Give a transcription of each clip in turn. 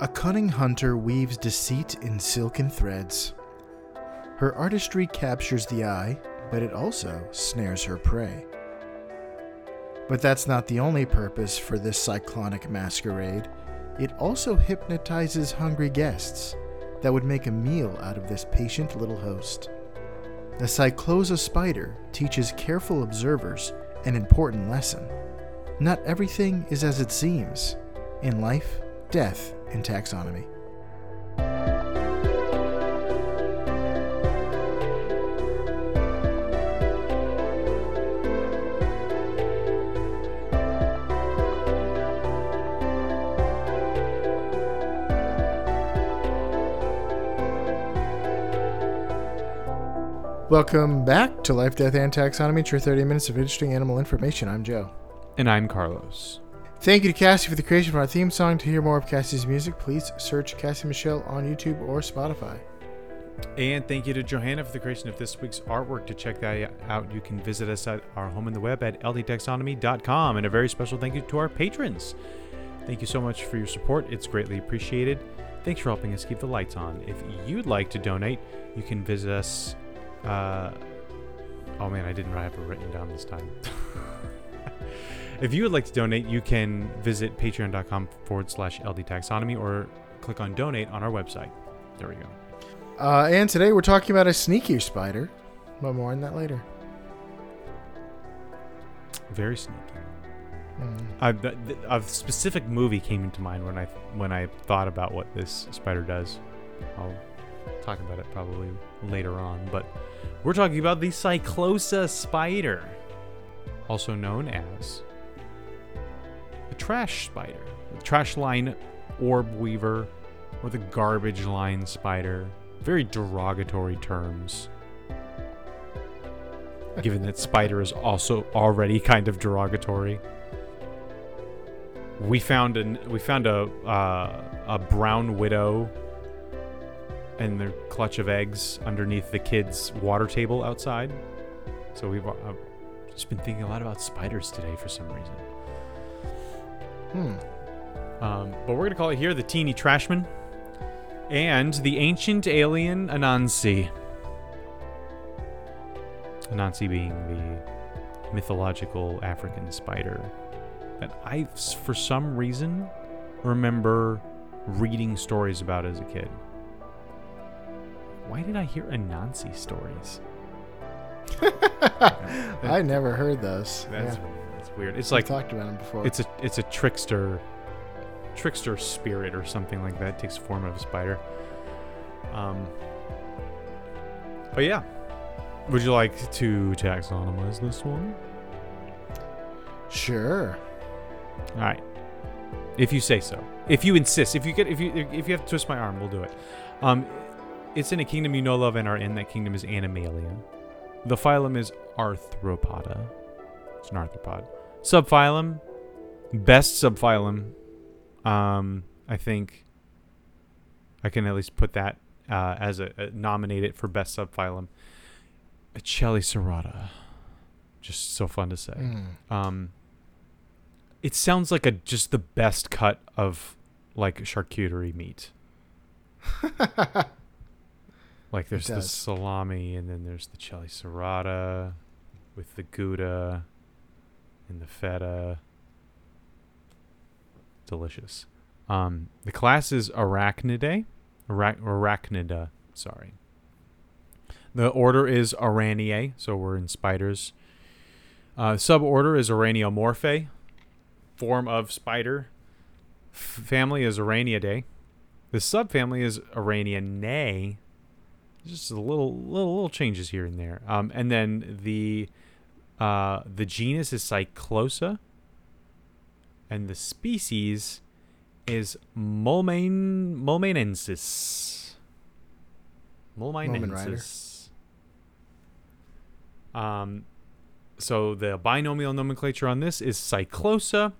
A cunning hunter weaves deceit in silken threads. Her artistry captures the eye, but it also snares her prey. But that's not the only purpose for this cyclonic masquerade. It also hypnotizes hungry guests that would make a meal out of this patient little host. The Cyclosa spider teaches careful observers an important lesson. Not everything is as it seems in life, death, and taxonomy. Welcome back to Life, Death, and Taxonomy. It's your 30 minutes of interesting animal information. I'm Joe. And I'm Carlos. Thank you to Cassie for the creation of our theme song. To hear more of Cassie's music, please search Cassie Michelle on YouTube or Spotify. And thank you to Johanna for the creation of this week's artwork. To check that out, you can visit us at our home on the web at ldtaxonomy.com. And a very special thank you to our patrons. Thank you so much for your support. It's greatly appreciated. Thanks for helping us keep the lights on. If you'd like to donate, you can visit us. Oh man, I didn't have it written down this time. If you would like to donate, you can visit patreon.com/ldtaxonomy or click on donate on our website. There we go. And today we're talking about a sneakier spider, but more on that later. Very sneaky. A specific movie came into mind when I thought about what this spider does. I'll talk about it probably later on, but we're talking about the Cyclosa spider, also known as the trash spider, the trash line orb weaver, or the garbage line spider. Very derogatory terms, given that spider is also already kind of derogatory. We found a brown widow and their clutch of eggs underneath the kids' water table outside. So we've just been thinking a lot about spiders today for some reason. But we're gonna call it here the teeny trashman and the ancient alien Anansi. Anansi being the mythological African spider that I, for some reason, remember reading stories about as a kid. Why did I hear Anansi stories? I never heard those. That's weird. It's We like talked about them before. it's a trickster spirit or something like that. It takes the form of a spider. But yeah, would you like to taxonomize this one? Sure. All right, if you say so. If you insist. If you have to twist my arm, we'll do it. It's in a kingdom you know, love, and are in. That kingdom is Animalia. The phylum is Arthropoda. It's an arthropod. Subphylum, best subphylum. I think I can at least put that as nominate it for best subphylum. Chelicerata. Just so fun to say. It sounds like just the best cut of like charcuterie meat. Like there's the salami, and then there's the Chelicerata with the Gouda and the feta. Delicious. The class is Arachnida. Sorry. The order is Araniae, so we're in spiders. Suborder is Araniomorphae, form of spider. Family is Araniidae. The subfamily is Araniinae. Just a little changes here and there. And then the genus is Cyclosa, and the species is Mulmanensis. So the binomial nomenclature on this is Cyclosa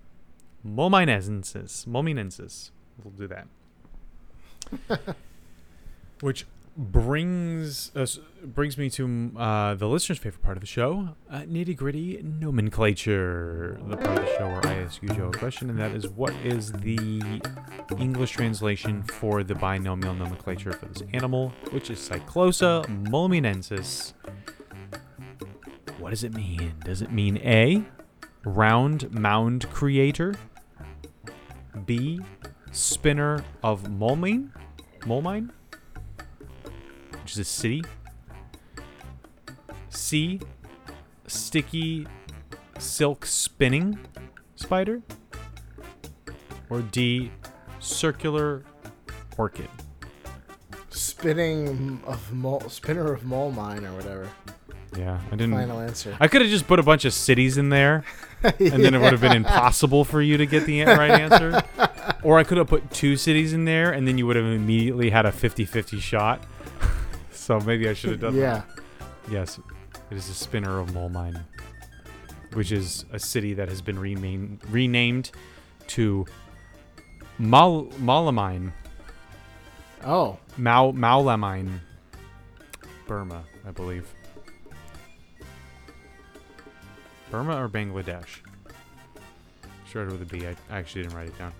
mulminensis. We'll do that. Which brings me to the listener's favorite part of the show, nitty gritty nomenclature. The part of the show where I ask you, Joe, a question, and that is, what is the English translation for the binomial nomenclature for this animal, which is Cyclosa moliminensis? What does it mean? Does it mean A, round mound creator, B, spinner of Molmine, which is a city, C, sticky silk spinning spider, or D, circular orchid? Spinner of mole mine or whatever. Yeah, I didn't. Final answer. I could have just put a bunch of cities in there, and then it would have been impossible for you to get the right answer. Or I could have put 2 cities in there, and then you would have immediately had a 50-50 shot. So maybe I should have done that. Yes, it is a spinner of Molmine, which is a city that has been renamed to Malamine. Oh. Malamine, Burma, I believe. Burma or Bangladesh? Started with a B. I actually didn't write it down.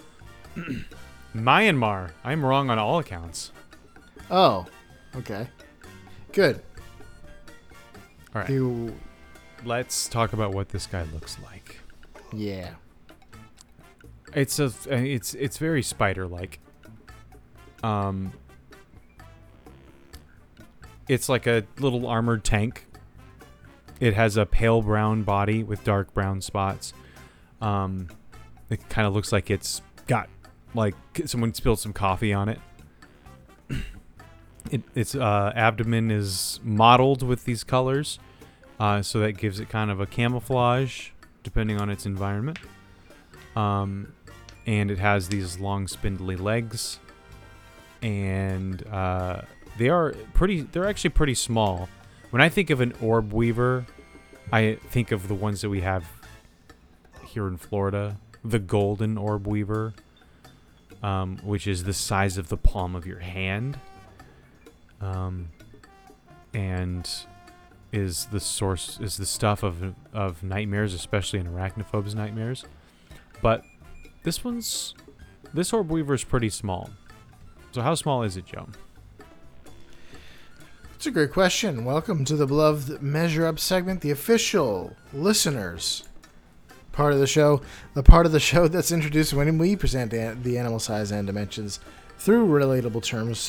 Myanmar. I'm wrong on all accounts. Oh. Okay. Good. All right. Let's talk about what this guy looks like. Yeah. It's very spider-like. It's like a little armored tank. It has a pale brown body with dark brown spots. It kind of looks like it's got, like, someone spilled some coffee on it. Its abdomen is mottled with these colors, so that gives it kind of a camouflage depending on its environment. And it has these long spindly legs, and they're actually pretty small. When I think of an orb weaver, I think of the ones that we have here in Florida, the golden orb weaver, which is the size of the palm of your hand, and is the stuff of nightmares, especially in arachnophobes' nightmares. But this orb weaver is pretty small. So how small is it, Joe? It's a great question. Welcome to the beloved Measure Up segment, the official listeners part of the show, the part of the show that's introduced when we present the animal size and dimensions through relatable terms.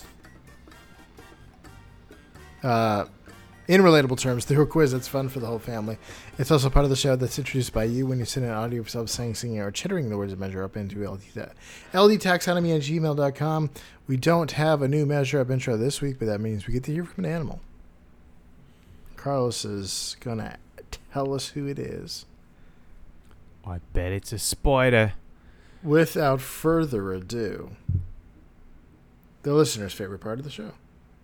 In relatable terms, through a quiz that's fun for the whole family. It's also part of the show that's introduced by you when you send an audio of yourself saying, singing, or chittering the words of Measure Up into ldtaxonomy@gmail.com. We don't have a new Measure Up intro this week, but that means we get to hear from an animal. Carlos is going to tell us who it is. I bet it's a spider. Without further ado, the listener's favorite part of the show.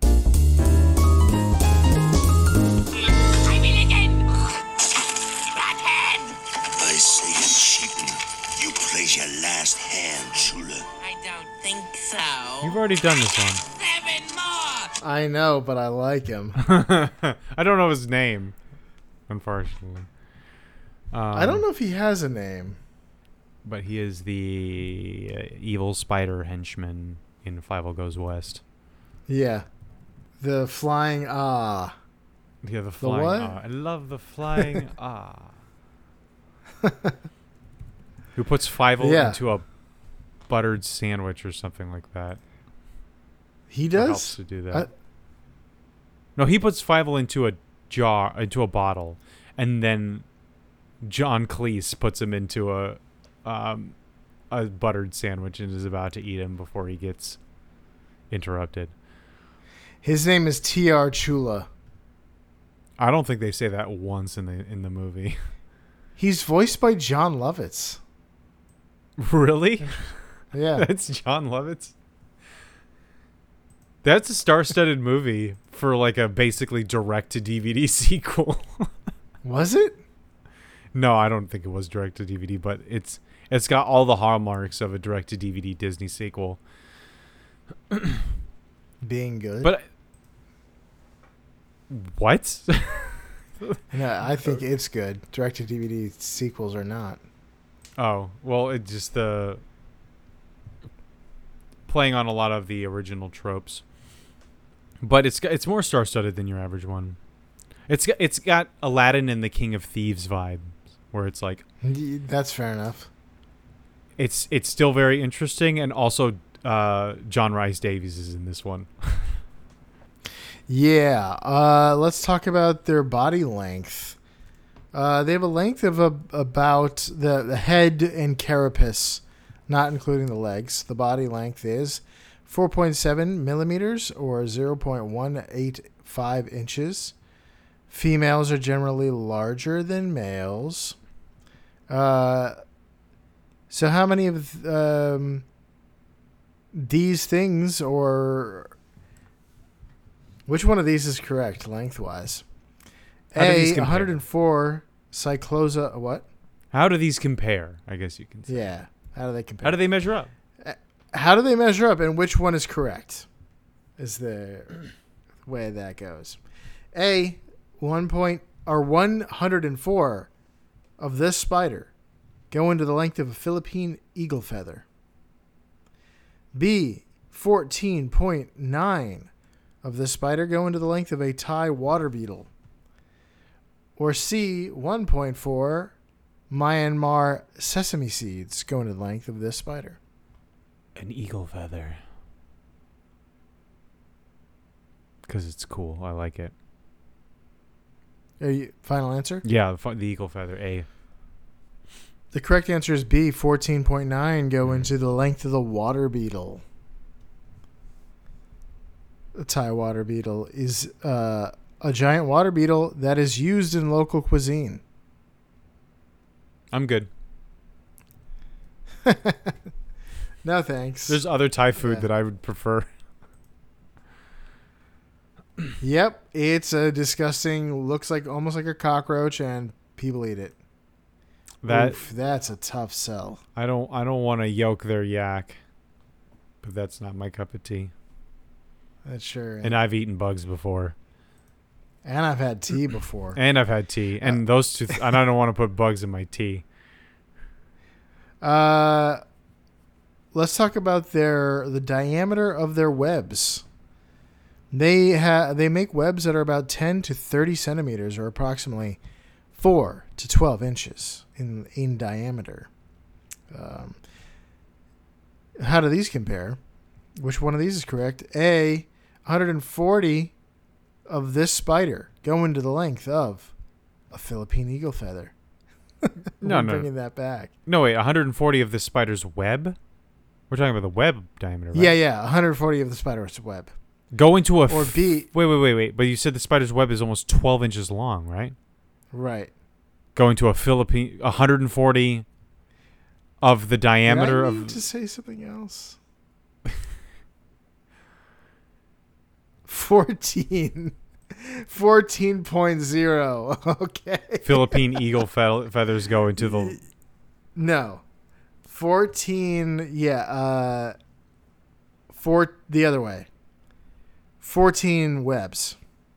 Place your last hand, Chula. I don't think so. You've already done this one. 7 more! I know, but I like him. I don't know his name, unfortunately. I don't know if he has a name. But he is the evil spider henchman in Fievel Goes West. Yeah. The flying ah. Yeah, the flying what? ah. I love the flying ah. Who puts Fievel into a buttered sandwich or something like that. He does? Helps to do that. No, he puts Fievel into a bottle, and then John Cleese puts him into a buttered sandwich and is about to eat him before he gets interrupted. His name is T.R. Chula. I don't think they say that once in the movie. He's voiced by John Lovitz. Really? Yeah. That's John Lovitz? That's a star-studded movie for like a basically direct-to-DVD sequel. Was it? No, I don't think it was direct-to-DVD, but it's got all the hallmarks of a direct-to-DVD Disney sequel. Being good. But What? No, I think it's good. Direct-to-DVD sequels are not. Oh, well, it just playing on a lot of the original tropes. But it's more star-studded than your average one. It's got Aladdin and the King of Thieves vibe, where it's like That's fair enough. it's still very interesting, and also John Rhys Davies is in this one. Yeah. Let's talk about their body length. They have a length of about the head and carapace, not including the legs. The body length is 4.7 millimeters or 0.185 inches. Females are generally larger than males. So how many of these things, or which one of these is correct lengthwise? How do these A, compare? 104 cyclosa. What? How do these compare? I guess you can say. Yeah. How do they compare? How do they measure up? How do they measure up, and which one is correct? Is the way that goes. A, 104 of this spider go into the length of a Philippine eagle feather. B, 14.9 of this spider go into the length of a Thai water beetle. Or C, 1.4 Myanmar sesame seeds go into the length of this spider. An eagle feather. Because it's cool. I like it. Final answer? Yeah, the eagle feather. A. The correct answer is B, 14.9 go into the length of the water beetle. The Thai water beetle is a giant water beetle that is used in local cuisine. I'm good. No thanks. There's other Thai food Yeah. that I would prefer. Yep, it's a disgusting, looks like almost like a cockroach, and people eat it. That Oof, that's a tough sell. I don't want to yoke their yak, but that's not my cup of tea. That's sure. And I've eaten bugs before, And I've had tea before. and I've had tea, and those two. And I don't want to put bugs in my tea. Let's talk about the diameter of their webs. They make webs that are about 10 to 30 centimeters, or approximately 4 to 12 inches in diameter. How do these compare? Which one of these is correct? A, 140 of this spider go into the length of a Philippine eagle feather. No. Bringing that back. No, wait. 140 of the spider's web. We're talking about the web diameter, right? Yeah. 140 of the spider's web. Go into a Or B. Wait. But you said the spider's web is almost 12 inches long, right? Right. Going to 140 of the diameter Did I of need to say something else? 14.0. Okay. Philippine eagle feathers go into the. No. 14. Yeah. The other way. 14 webs.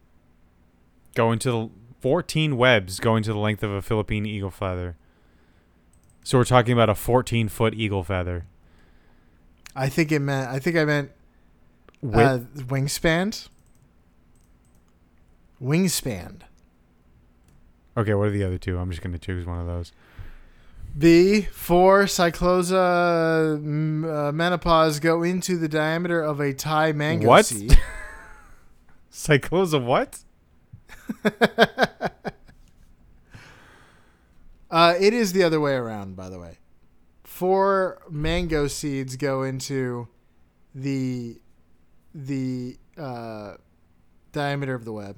14 webs going to the length of a Philippine eagle feather. So we're talking about a 14-foot eagle feather. I think I meant Width? wingspan. Wingspan. Okay, what are the other two? I'm just going to choose one of those. B, 4 cyclosa menopause go into the diameter of a Thai mango What? seed. Cyclosa what? It is the other way around, by the way. 4 mango seeds go into the diameter of the web.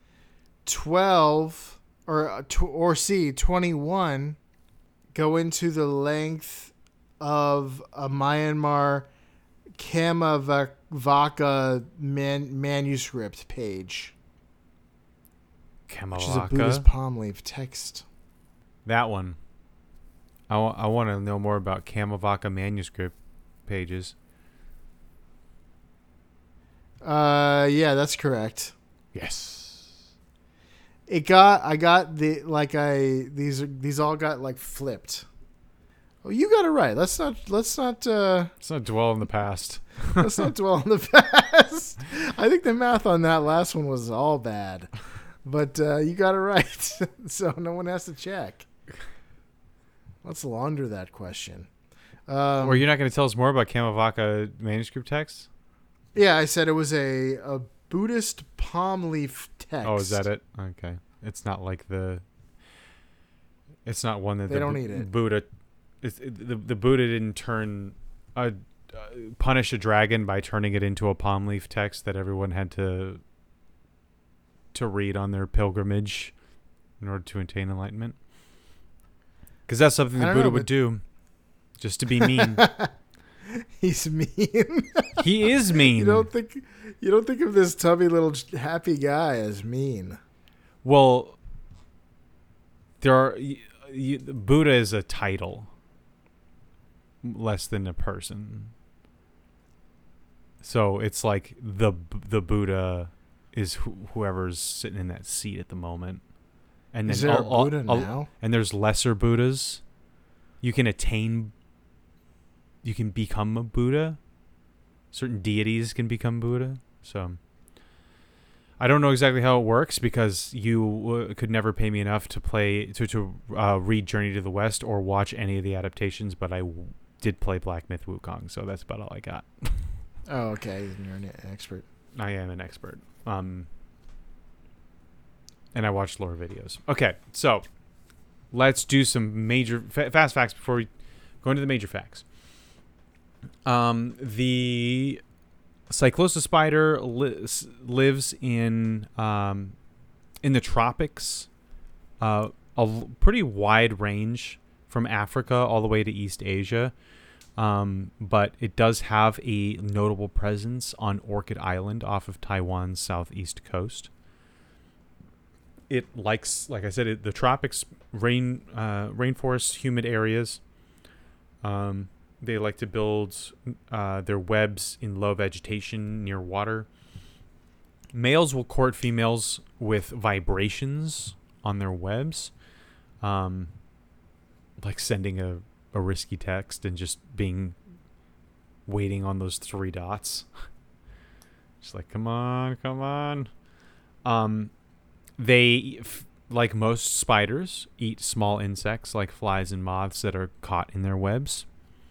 12 or C, 21 go into the length of a Myanmar Kamavaka manuscript page, which is a Buddhist Kamavaka? palm leaf text. That one. I want to know more about Kamavaka manuscript pages. Yeah, that's correct. Yes. I got these all got like flipped. Oh, you got it right. Let's not Let's not dwell in the past. let's not dwell on the past. I think the math on that last one was all bad, but you got it right. So no one has to check. Let's launder that question. Or you're not going to tell us more about Kamavaka manuscript text? Yeah, I said it was a Buddhist palm leaf text. Oh, is that it? Okay. It's not like it's not one that They don't eat it. Buddha. The Buddha didn't punish a dragon by turning it into a palm leaf text that everyone had to read on their pilgrimage in order to attain enlightenment. Because that's something the Buddha would do, just to be mean. He's mean. He is mean. You don't think of this tubby little happy guy as mean. Well, Buddha is a title, less than a person. So it's like the Buddha is whoever's sitting in that seat at the moment. And then is there a Buddha now? And there's lesser Buddhas. You can become a Buddha. Certain deities can become Buddha. So I don't know exactly how it works because you could never pay me enough to read Journey to the West or watch any of the adaptations, but I did play Black Myth Wukong, so that's about all I got. Oh, okay. You're an expert. I am an expert. And I watch lore videos. Okay, so let's do some major fast facts before we go into the major facts. The Cyclosa spider lives in the tropics, a pretty wide range from Africa all the way to East Asia. But it does have a notable presence on Orchid Island off of Taiwan's southeast coast. It likes, like I said, the tropics, rainforests, humid areas. They like to build their webs in low vegetation near water. Males will court females with vibrations on their webs, like sending a risky text and just waiting on those 3 dots. Just like, come on. They, like most spiders, eat small insects like flies and moths that are caught in their webs.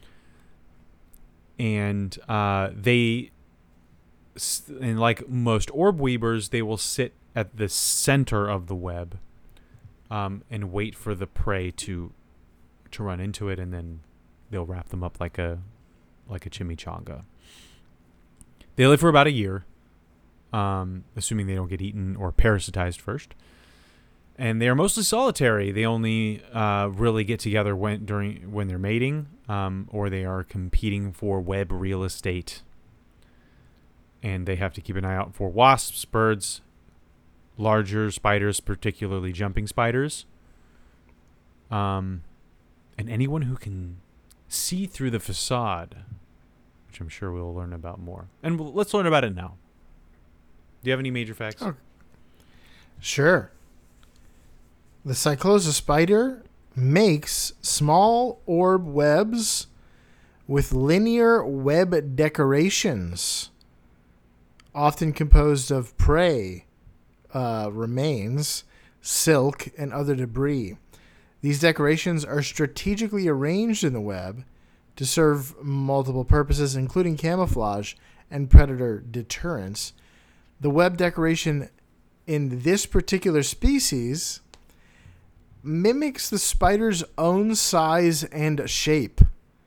And and like most orb weavers, they will sit at the center of the web and wait for the prey to run into it, and then they'll wrap them up like a chimichanga. They live for about a year, assuming they don't get eaten or parasitized first. And they are mostly solitary. They only really get together when they're mating, or they are competing for web real estate. And they have to keep an eye out for wasps, birds, larger spiders, particularly jumping spiders, and anyone who can see through the facade, which I'm sure we'll learn about more. And let's learn about it now. Do you have any major facts? Oh, sure. The Cyclosa spider makes small orb webs with linear web decorations, often composed of prey remains, silk, and other debris. These decorations are strategically arranged in the web to serve multiple purposes, including camouflage and predator deterrence. The web decoration in this particular species mimics the spider's own size and shape,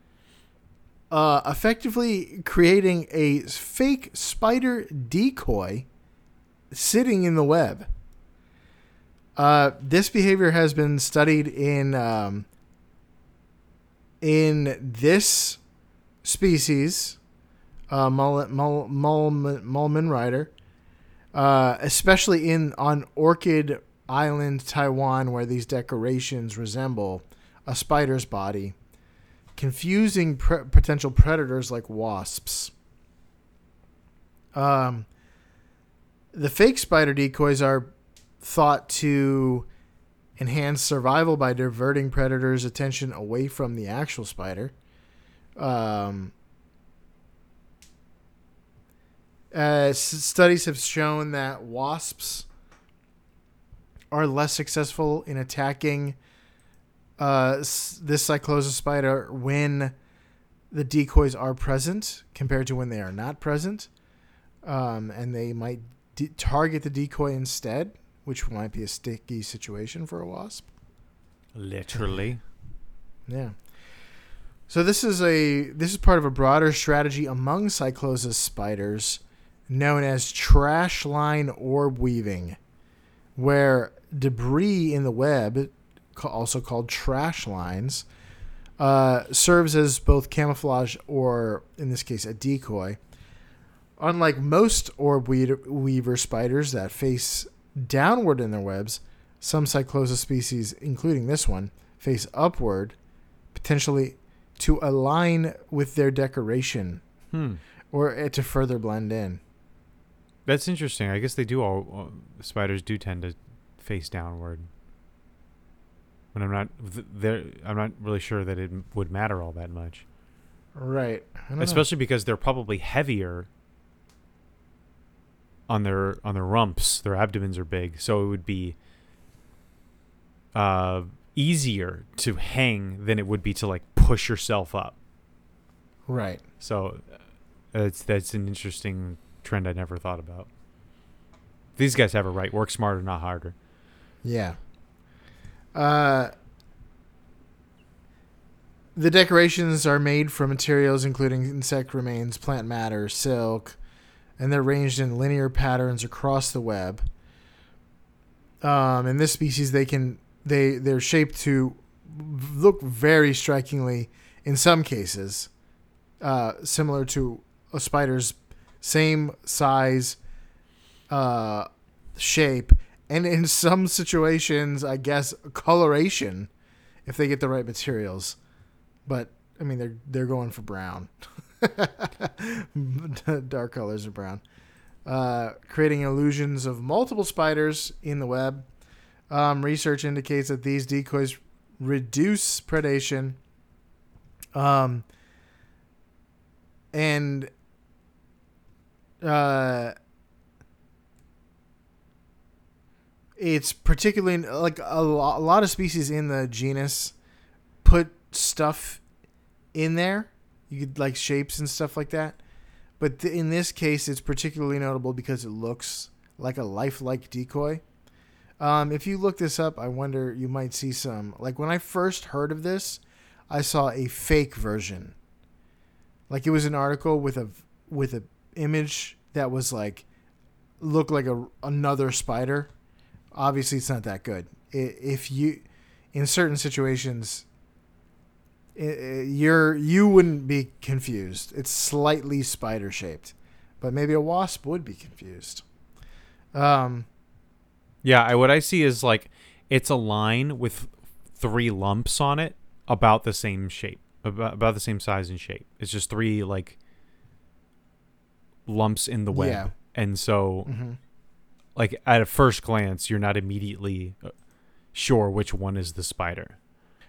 effectively creating a fake spider decoy sitting in the web. This behavior has been studied in this species, Mulman Rider, especially on Orchid Island, Taiwan, where these decorations resemble a spider's body, confusing potential predators like wasps. The fake spider decoys are thought to enhance survival by diverting predators' attention away from the actual spider. Studies have shown that wasps are less successful in attacking this Cyclosa spider when the decoys are present compared to when they are not present. And they might target the decoy instead, which might be a sticky situation for a wasp. Literally. Yeah. So this is part of a broader strategy among Cyclosa spiders known as trash line orb weaving, where debris in the web, also called trash lines, serves as both camouflage or, in this case, a decoy. Unlike most orb weaver spiders that face downward in their webs, some Cyclosa species, including this one, face upward, potentially to align with their decoration or to further blend in. That's interesting. I guess they do all spiders do tend to face downward. But I'm not really sure that it would matter all that much. Right. Especially because they're probably heavier on their rumps. Their abdomens are big, so it would be easier to hang than it would be to like push yourself up. Right. So that's an interesting trend I never thought about. These guys have it right. Work smarter, not harder. Yeah. The decorations are made from materials including insect remains, plant matter, silk, and they're arranged in linear patterns across the web. In this species, they're shaped to look very strikingly, in some cases, similar to a spider's same size, shape, and in some situations, I guess, coloration, if they get the right materials. But I mean, they're going for brown. Dark colors are brown, creating illusions of multiple spiders in the web. Research indicates that these decoys reduce predation, and it's particularly like a lot of species in the genus put stuff in there. You could like shapes and stuff like that. But in this case, it's particularly notable because it looks like a lifelike decoy. If you look this up, I wonder, you might see some, like when I first heard of this, I saw a fake version. Like it was an article with a image that was like, looked like another spider. Obviously it's not that good. If you, in certain situations, you wouldn't be confused. It's slightly spider shaped, but maybe a wasp would be confused. Yeah, what I see is like it's a line with 3 lumps on it, about the same shape, about the same size and shape. It's just 3 like lumps in the web, Yeah. And so, like at a first glance, you're not immediately sure which one is the spider.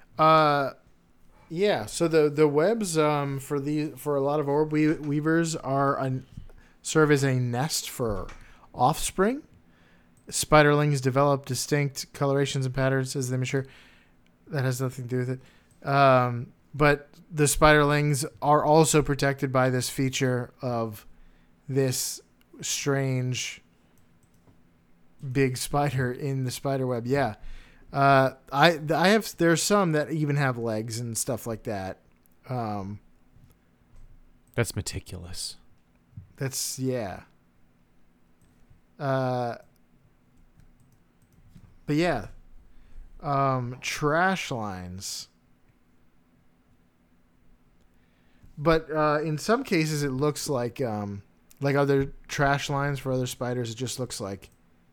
Yeah, so the webs for a lot of orb weavers serve as a nest for offspring. Spiderlings develop distinct colorations and patterns as they mature. That has nothing to do with it. But the spiderlings are also protected by this feature of this strange big spider in the spider web. Yeah. There's some that even have legs and stuff like that. That's meticulous. Yeah. But yeah, trash lines. But in some cases, it looks like other trash lines for other spiders. It just looks like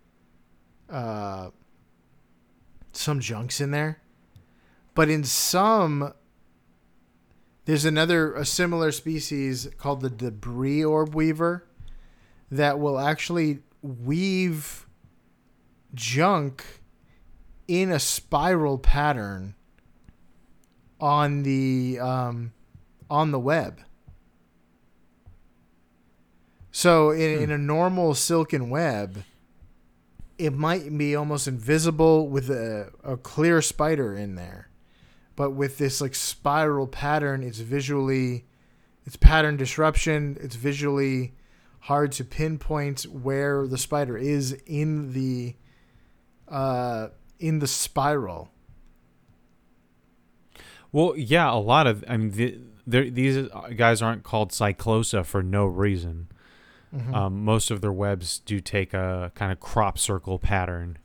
some junks in there. But in some, there's a similar species called the debris orb weaver that will actually weave junk in a spiral pattern on the web. So in a normal silken web, it might be almost invisible with a clear spider in there. But with this like spiral pattern, it's pattern disruption. It's visually hard to pinpoint where the spider is in the spiral. Well, yeah, a lot of these guys aren't called Cyclosa for no reason. Mm-hmm. Most of their webs do take a kind of crop circle pattern.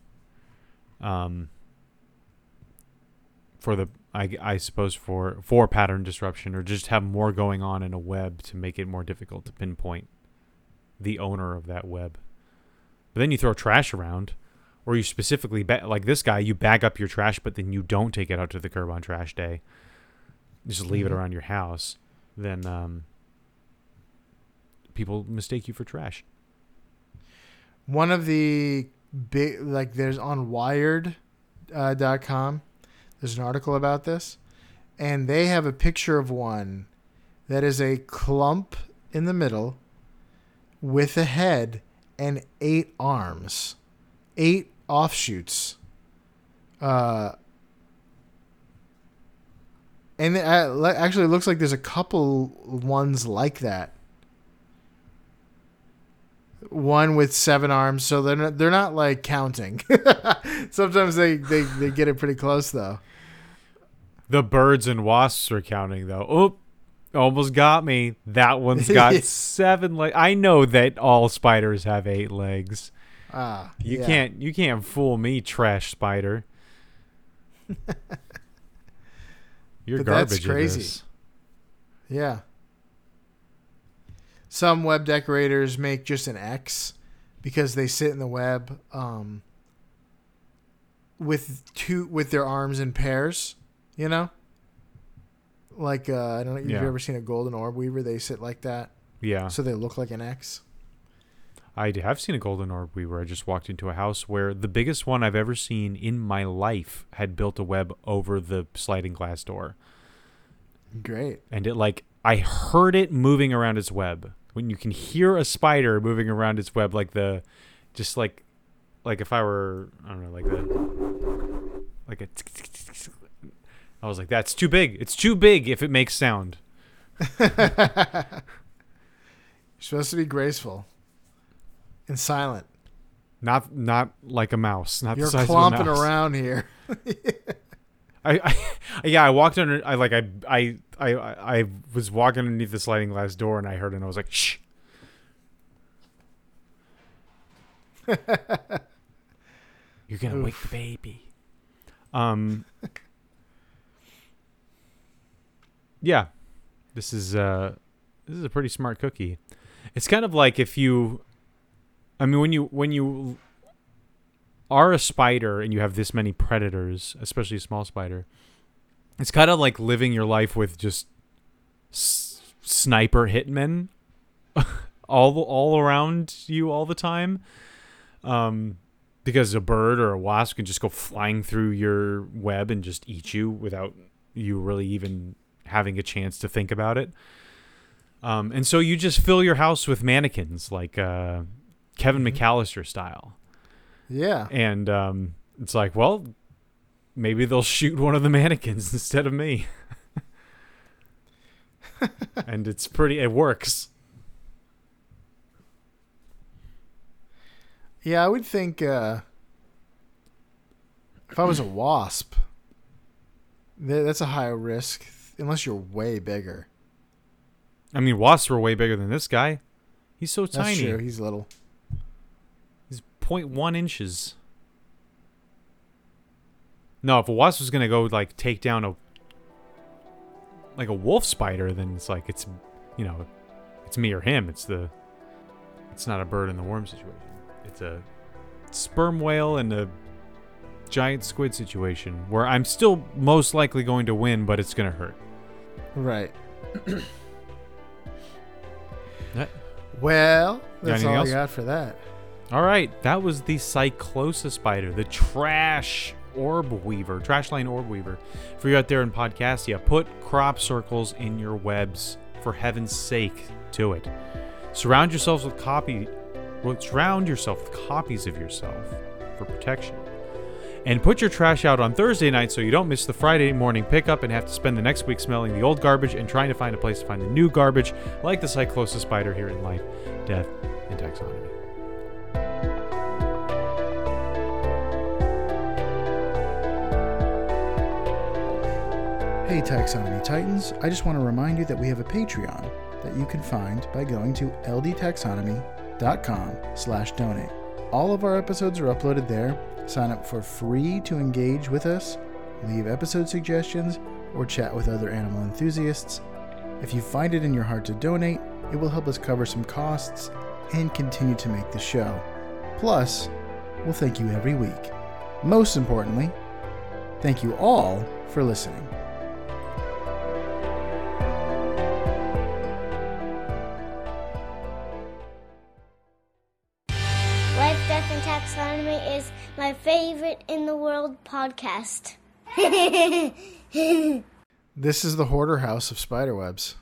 For the I suppose for pattern disruption, or just have more going on in a web to make it more difficult to pinpoint the owner of that web. But then you throw trash around, or you specifically like this guy, you bag up your trash, but then you don't take it out to the curb on trash day. You just leave it around your house. Then people mistake you for trash. One of the big, like, there's on Wired.com. There's an article about this, and they have a picture of one that is a clump in the middle with a head and 8 arms, 8 offshoots. And it actually looks like there's a couple ones like that. One with 7 arms, so they're not like counting. Sometimes they get it pretty close though. The birds and wasps are counting though. Oop, almost got me. That one's got 7 legs. I know that all spiders have 8 legs. You can't fool me, trash spider. You're but garbage. That's crazy. Yeah. Some web decorators make just an X because they sit in the web with their arms in pairs, you know? Like I don't know if you've ever seen a golden orb weaver, they sit like that. Yeah. So they look like an X. I have seen a golden orb weaver. I just walked into a house where the biggest one I've ever seen in my life had built a web over the sliding glass door. Great. And I heard it moving around its web. When you can hear a spider moving around its web, like if I were, I don't know, I was like, that's too big. It's too big if it makes sound. You're supposed to be graceful and silent. Not like a mouse. Not You're the size of a mouse. clomping around here. I walked under. I was walking underneath the sliding glass door, and I heard it, and I was like, shh. You're gonna wake the baby. Yeah, this is a pretty smart cookie. It's kind of like when you are a spider and you have this many predators, especially a small spider, it's kind of like living your life with just sniper hitmen all around you all the time. Because a bird or a wasp can just go flying through your web and just eat you without you really even having a chance to think about it. And so you just fill your house with mannequins, like Kevin McAllister style. Yeah. And it's like, well, maybe they'll shoot one of the mannequins instead of me. And it works. Yeah, I would think if I was a wasp, that's a higher risk, unless you're way bigger. I mean, wasps were way bigger than this guy. He's so tiny. That's true. He's little. He's 0.1 inches. No, if a wasp was going to go, take down a wolf spider, then it's it's me or him. It's not a bird and the worm situation. It's a sperm whale and a giant squid situation where I'm still most likely going to win, but it's going to hurt. Right. Well, that's all I got for that. All right, that was the Cyclosa spider, the trash orb weaver, trash line orb weaver. For you out there in Podcastia, put crop circles in your webs, for heaven's sake. Do it. Surround yourself with copies of yourself for protection. And put your trash out on Thursday night so you don't miss the Friday morning pickup and have to spend the next week smelling the old garbage and trying to find a place to find the new garbage, like the Cyclosa spider here in Life, Death, and Taxonomy. Hey Taxonomy Titans, I just want to remind you that we have a Patreon that you can find by going to ldtaxonomy.com/donate. All of our episodes are uploaded there. Sign up for free to engage with us, leave episode suggestions, or chat with other animal enthusiasts. If you find it in your heart to donate, it will help us cover some costs and continue to make the show. Plus, we'll thank you every week. Most importantly, thank you all for listening. Life, Death, and Taxonomy is my favorite in the world podcast. This is the Hoarder House of Spiderwebs.